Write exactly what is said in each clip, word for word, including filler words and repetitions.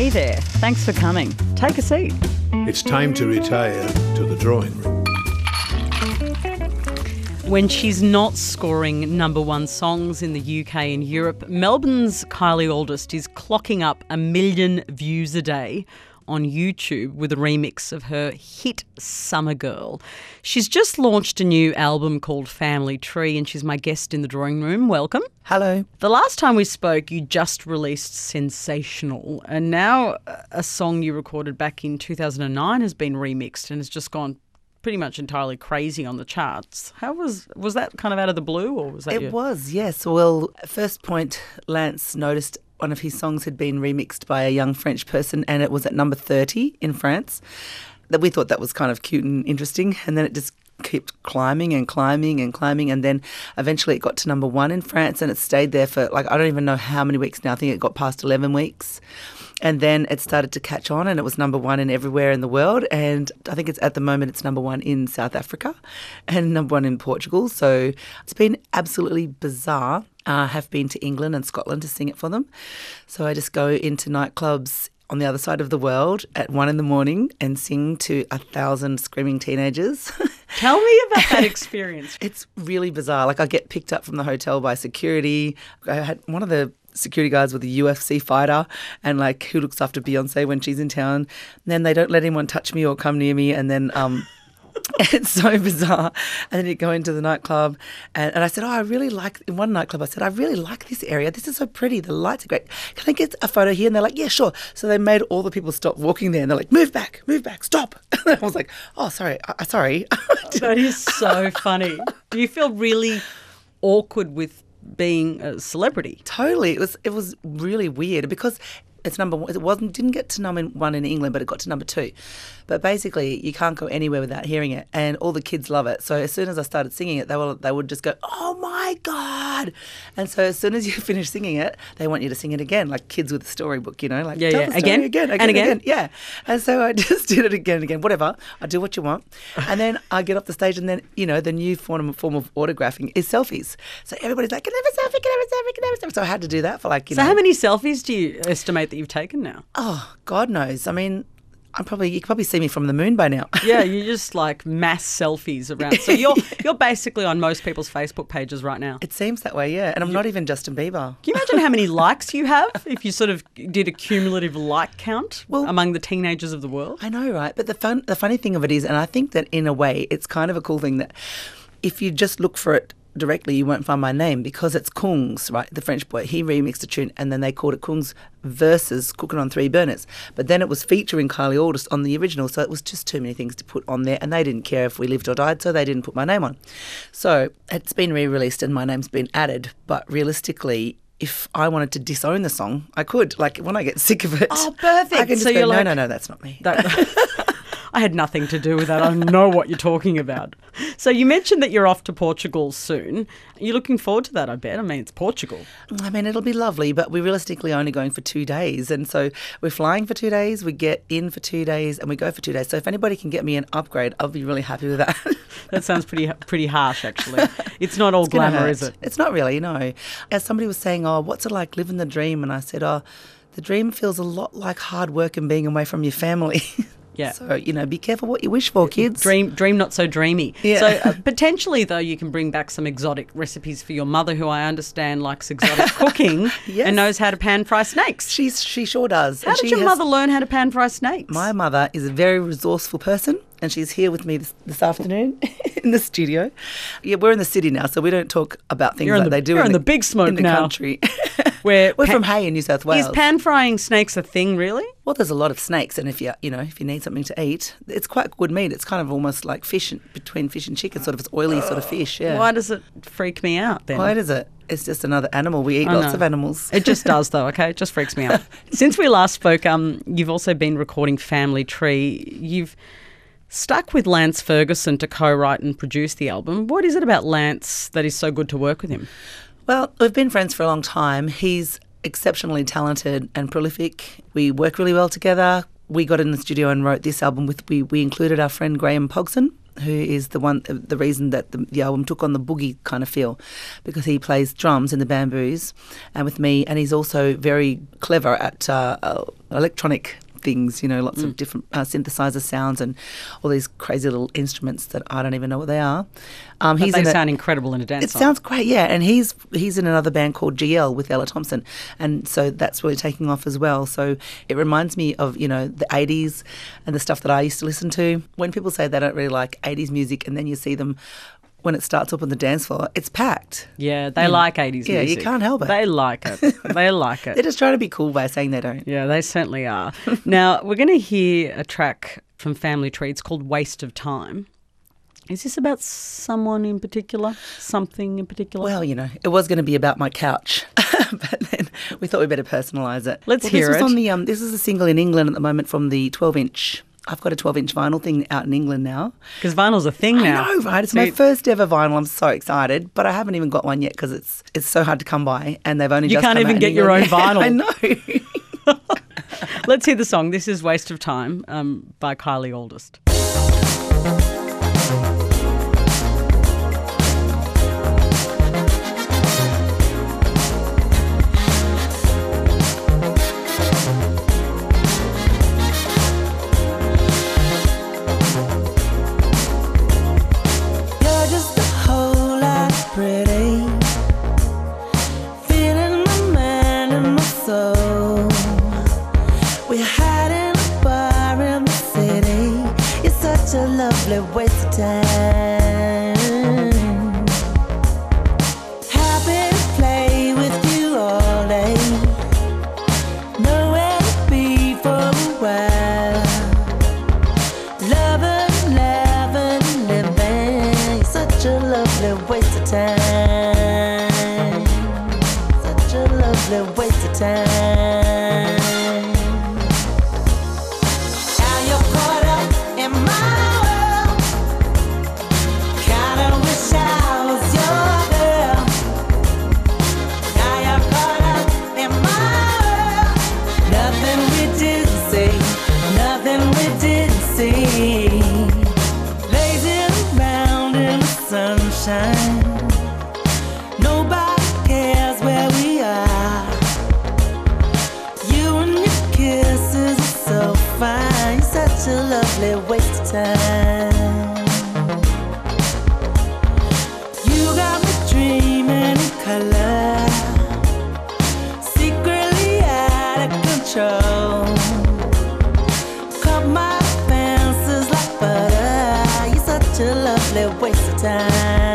Hey there, thanks for coming. Take a seat. It's time to retire to the drawing room. When she's not scoring number one songs in the U K and Europe, Melbourne's Kylie Auldist is clocking up a million views a day on YouTube with a remix of her hit Summer Girl. She's just launched a new album called Family Tree and she's my guest in the drawing room. Welcome. Hello. The last time we spoke, you just released Sensational, and now a song you recorded back in two thousand nine has been remixed and has just gone pretty much entirely crazy on the charts. How was was that kind of out of the blue, or was that It your... was, yes. Well, at first point, Lance noticed one of his songs had been remixed by a young French person and it was at number thirty in France. That we thought that was kind of cute and interesting, and then it just kept climbing and climbing and climbing, and then eventually it got to number one in France and it stayed there for, like, I don't even know how many weeks now. I think it got past eleven weeks. And then it started to catch on and it was number one in everywhere in the world. And I think it's at the moment it's number one in South Africa and number one in Portugal. So it's been absolutely bizarre. I uh, have been to England and Scotland to sing it for them. So I just go into nightclubs on the other side of the world at one in the morning and sing to a thousand screaming teenagers. Tell me about that experience. It's really bizarre. Like, I get picked up from the hotel by security. I had one of the security guards with a U F C fighter and, like, who looks after Beyonce when she's in town. And then they don't let anyone touch me or come near me, and then um it's so bizarre. And then you go into the nightclub and, and I said, oh, I really like, in one nightclub I said, I really like this area. This is so pretty. The lights are great. Can I get a photo here? And they're like, yeah, sure. So they made all the people stop walking there and they're like, move back, move back, stop. And I was like, oh, sorry, I, sorry. That is so funny. Do you feel really awkward with being a celebrity? Totally. It was it was really weird because it's number one. It wasn't didn't get to number one in England, but it got to number two. But basically, you can't go anywhere without hearing it, and all the kids love it. So as soon as I started singing it, they were they would just go, "Oh my God!" And so as soon as you finish singing it, they want you to sing it again, like kids with a storybook, you know, like yeah, tell yeah. the story Again? again, again, and again, again, yeah. And so I just did it again and again. Whatever, I do what you want, and then I get off the stage, and then you know the new form form of autographing is selfies. So everybody's like, "Can I have a selfie? Can I have a selfie? Can I have a selfie?" So I had to do that for like you so know. how many selfies do you estimate that you've taken now? Oh, God knows. I mean, I'm probably you can probably see me from the moon by now. Yeah, you're just like mass selfies around. So you're you're basically on most people's Facebook pages right now. It seems that way, yeah. And I'm you, not even Justin Bieber. Can you imagine how many likes you have if you sort of did a cumulative like count well, among the teenagers of the world? I know, right? But the fun, the funny thing of it is, and I think that in a way, it's kind of a cool thing that if you just look for it directly, you won't find my name because it's Kungs, right? The French boy. He remixed a tune and then they called it Kungs versus Cooking on Three Burners. But then it was featuring Kylie Auldist on the original, so it was just too many things to put on there and they didn't care if we lived or died, so they didn't put my name on. So it's been re-released and my name's been added, but realistically, if I wanted to disown the song, I could. Like, when I get sick of it, oh, perfect. I can just so go, you're no, like, no, no, that's not me. That, I had nothing to do with that. I know what you're talking about. So you mentioned that you're off to Portugal soon. You're looking forward to that, I bet. I mean, it's Portugal. I mean, it'll be lovely, but we're realistically only going for two days. And so we're flying for two days, we get in for two days, and we go for two days. So if anybody can get me an upgrade, I'll be really happy with that. That sounds pretty pretty harsh, actually. It's not all It's glamour, is it? It's not really, no. As somebody was saying, oh, what's it like living the dream? And I said, oh, the dream feels a lot like hard work and being away from your family. Yeah. So, you know, be careful what you wish for, kids. Dream dream not so dreamy. Yeah. So uh, potentially, though, you can bring back some exotic recipes for your mother, who I understand likes exotic cooking Yes. and knows how to pan-fry snakes. She's, she sure does. How And did she your has- mother learn how to pan-fry snakes? My mother is a very resourceful person and she's here with me this, this afternoon in the studio. Yeah, we're in the city now, so we don't talk about things You're in like the- they do you're in, in the, the big smoke in the now. country. Where We're pa- from Hay in New South Wales. Is pan-frying snakes a thing, really? Well, there's a lot of snakes, and if you you know if you need something to eat, it's quite good meat. It's kind of almost like fish and, between fish and chicken, sort of. It's oily sort of fish. Yeah. Why does it freak me out then? Why does it? It's just another animal. We eat I lots know. of animals. It just does, though, okay? It just freaks me out. Since we last spoke, um, you've also been recording Family Tree. You've stuck with Lance Ferguson to co-write and produce the album. What is it about Lance that is so good to work with him? Well, we've been friends for a long time. He's exceptionally talented and prolific. We work really well together. We got in the studio and wrote this album with, we, we included our friend Graham Pogson, who is the one, the reason that the, the album took on the boogie kind of feel, because he plays drums in the Bamboos and with me, and he's also very clever at uh, uh, electronic things, you know, lots mm. of different uh, synthesizer sounds and all these crazy little instruments that I don't even know what they are. Um, but he's they in sound a, incredible in a dance It song. sounds great, yeah. And he's he's in another band called G L with Ella Thompson, and so that's really taking off as well. So it reminds me of, you know, the eighties and the stuff that I used to listen to. When people say they don't really like eighties music and then you see them when it starts up on the dance floor, it's packed. Yeah, they mm. like eighties yeah, music. Yeah, you can't help it. They like it. They like it. They're just trying to be cool by saying they don't. Yeah, they certainly are. Now, we're going to hear a track from Family Tree. It's called Waste of Time. Is this about someone in particular? Something in particular? Well, you know, it was going to be about my couch, but then we thought we'd better personalise it. Let's well, hear this it. Was on the, um, this is a single in England at the moment from the twelve-inch. I've got a twelve-inch vinyl thing out in England now. Because vinyl's a thing now. I know, right? It's my first ever vinyl. I'm so excited, but I haven't even got one yet because it's it's so hard to come by, and they've only you just can't come even out get in your own England. vinyl. I know. Let's hear the song. This is Waste of Time um, by Kylie Aldist. Waste of time. Happy to play with you all day. Nowhere to be for a while. Loving, loving, living. Such a lovely waste of time. Such a lovely waste of time. Now you're caught up in my nobody cares where we are. You and your kisses are so fine. Such a lovely waste of time. You got me dreaming in color, secretly out of control. Cut my fences like butter. You're such a lovely waste of time.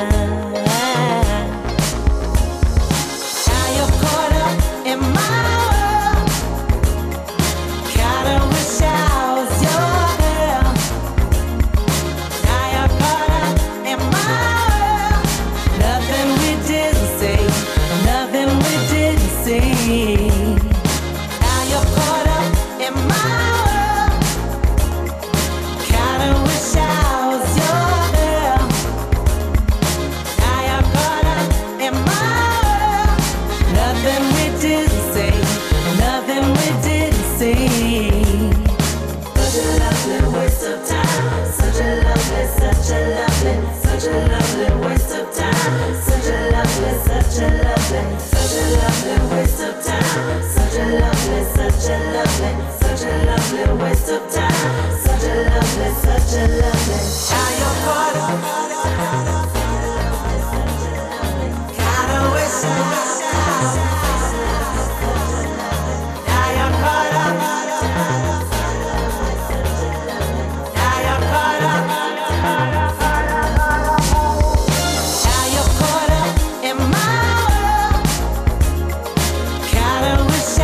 Wish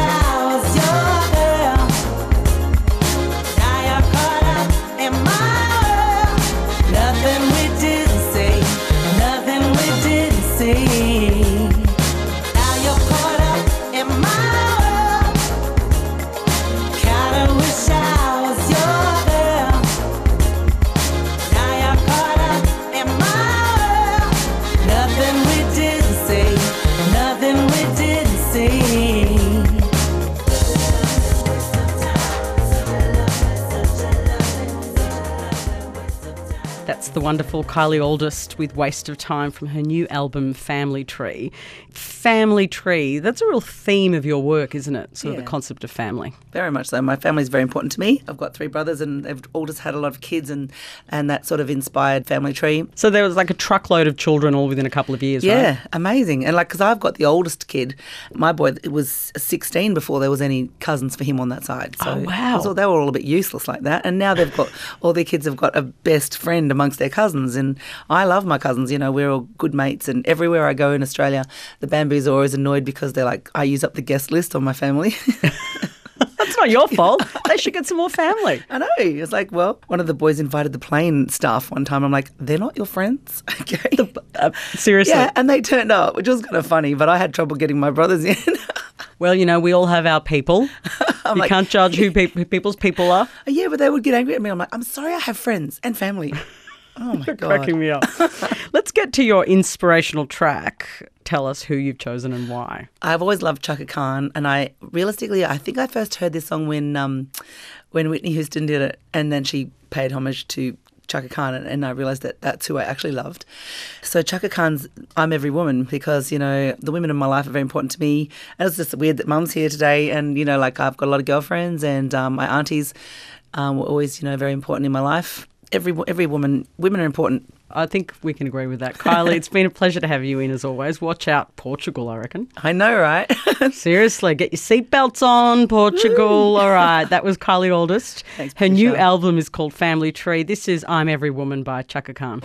That's the wonderful Kylie Auldist with Waste of Time from her new album Family Tree. Family Tree, that's a real theme of your work, isn't it? Sort of Yeah. the concept of family. Very much so. My family's very important to me. I've got three brothers and they've all just had a lot of kids, and, and that sort of inspired Family Tree. So there was like a truckload of children all within a couple of years, Yeah, right? amazing. And like, because I've got the oldest kid, my boy, it was sixteen before there was any cousins for him on that side. So Oh, wow. it was all- they were all a bit useless like that. And now they've got, all their kids have got a best friend amongst their cousins. And I love my cousins, you know, we're all good mates. And everywhere I go in Australia, the Bamboos are always annoyed because they're like, I use up the guest list on my family. That's not your fault. They should get some more family. I know. It's like, well, one of the boys invited the plane staff one time. I'm like, they're not your friends? Okay. Uh, seriously. Yeah, and they turned up, which was kind of funny, but I had trouble getting my brothers in. Well, you know, we all have our people. You like- can't judge who, pe- who people's people are. Yeah, but they would get angry at me. I'm like, I'm sorry, I have friends and family. Oh my You're God. cracking me up. Let's get to your inspirational track. Tell us who you've chosen and why. I've always loved Chaka Khan, and I realistically, I think I first heard this song when um, when Whitney Houston did it, and then she paid homage to Chaka Khan, and, and I realised that that's who I actually loved. So Chaka Khan's I'm Every Woman, because, you know, the women in my life are very important to me, and it's just weird that Mum's here today, and, you know, like I've got a lot of girlfriends, and um, my aunties um, were always, you know, very important in my life. Every every woman, women are important. I think we can agree with that. Kylie, it's been a pleasure to have you in as always. Watch out, Portugal, I reckon. I know, right? Seriously, get your seatbelts on, Portugal. All right, that was Kylie Auldist. Thanks, Her new Patricia. album is called Family Tree. This is I'm Every Woman by Chaka Khan.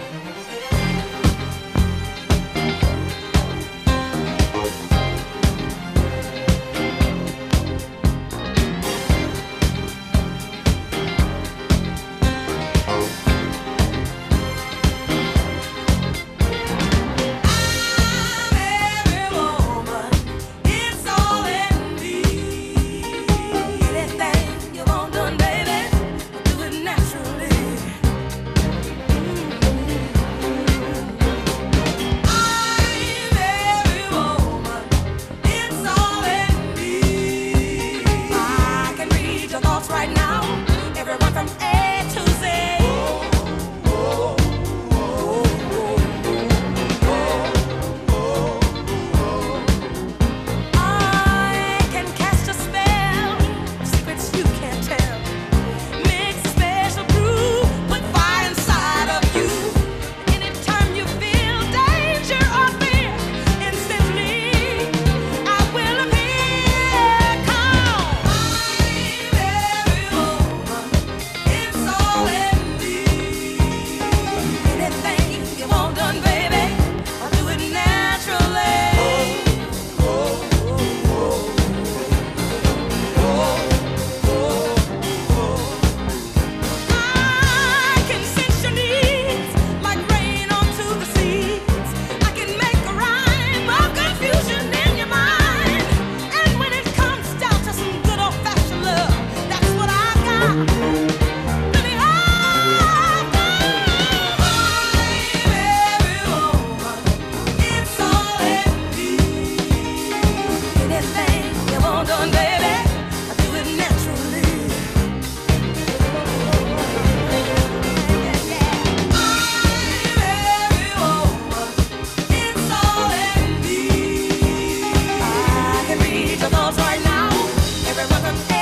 Every woman, it's all in me. Anything you want done, baby, do it naturally. I'm every woman, it's all in me. I can read your thoughts right now, everyone from A to Z. I can cast a spell, secrets you can't tell. Mix a special brew, put fire inside of you. Anytime you feel danger or fear, instantly I will appear. Come, I'm every woman, it's all in me. Anything you want done, baby, I'll do it naturally. I can sense your needs like rain onto the seas. I can make a rhyme of confusion in your mind. And when it comes down to some good old-fashioned love, that's what I got. Baby, I've got. I'm every woman, it's all in me. Anything you want done, baby, I do it naturally. Every woman, it's all in me. I can read your thoughts right now. Everyone from